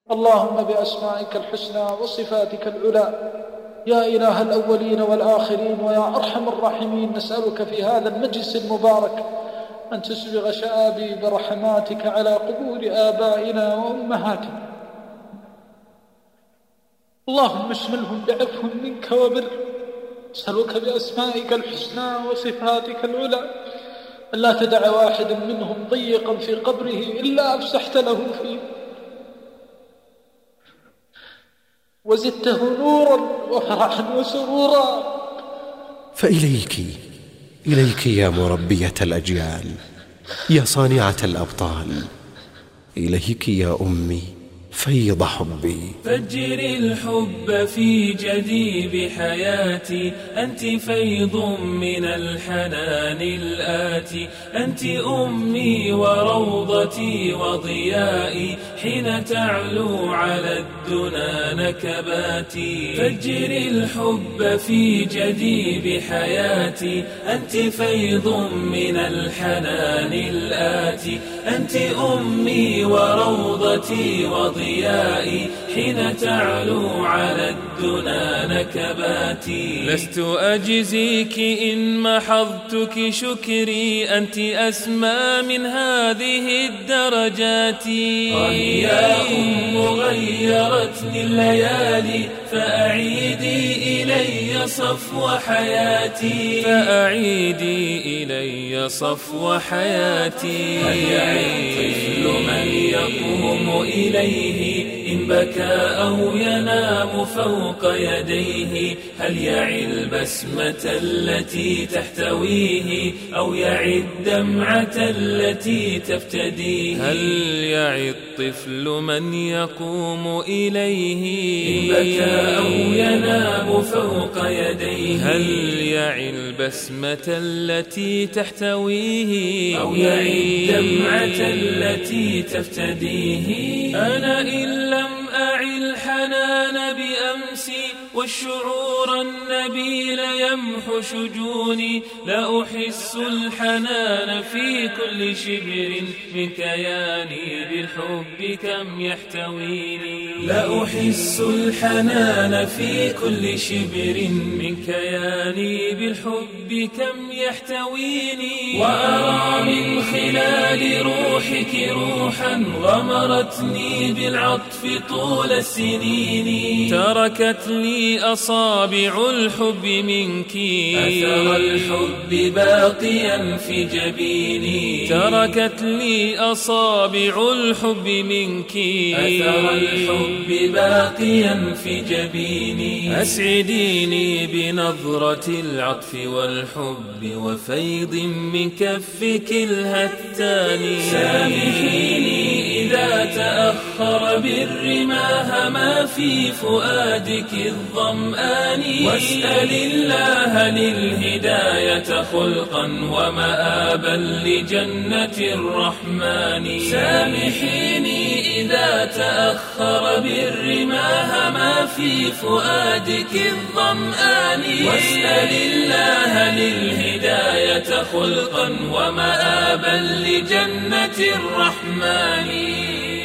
اللهم بأسمائك الحسنى وصفاتك العلى يا إله الأولين والآخرين ويا أرحم الراحمين، نسألك في هذا المجلس المبارك أن تسبغ شآبيب رحماتك على قبور آبائنا وأمهاتنا. اللهم اشملهم بعفو منك وبر. نسألك بأسمائك الحسنى وصفاتك العلى ألا تدع واحد منهم ضيقا في قبره إلا أفسحت له فيه وزدته نورا وفرحا وسرورا. إليك يا مربية الأجيال، يا صانعة الأبطال، إليك يا أمي فيض حبي. فجر الحب في جديب حياتي، أنت فيض من الحنان الآتي، أنت أمي وروضتي وضيائي، حين تعلو على الدنا نكباتي. فجر الحب في جديب حياتي، أنت فيض من الحنان الآتي، أنت أمي وروضتي وضيائي، حين تعلو على الدنا نكباتي. لست أجزيك إن محضتك شكري، أنت أسمى من هذه الدرجات. يا أم غيرتني الليالي، فأعيدي إلي صفو حياتي، فأعيدي إلي صفو حياتي. هل يعي الطفل من يقوم إليه إن بكى أو ينام فوق يديه؟ هل يعي البسمة التي تحتويه أو يعي الدمعة التي تفتديه؟ هل يعي الطفل من يقوم إليه إن بكى أو ينام فوق يديه؟ هل يعي البسمة التي تحتويه أو يعي الدمعة التي تفتديه؟ أنا إن لم أعي الحنان بأمسي والشعور النبيل يمحو شجوني، لا أحس الحنان في كل شبر من كياني بالحب كم يحتويني. لا أحس الحنان في كل شبر من كياني بالحب كم يحتويني. وأرى من خلال روحك روحا غمرتني بالعطف طول السنين، تركت لي أصابع الحب منك أثر الحب باقيا في جبيني، تركت لي أصابع الحب منك أثر الحب باقيا في جبيني. أسعديني بنظرة العطف والحب وفيض من كفك الهتان. سامحيني إذا تأخر بالرماه ما في فؤادك الظمآن، واسأل الله للهداية خلقا ومآبا لجنة الرحمن. سامحيني إذا تأخر بالرماه ما في فؤادك الظمآن، واسأل الله للهداية خلقا ومآبا لجنة الرحمن.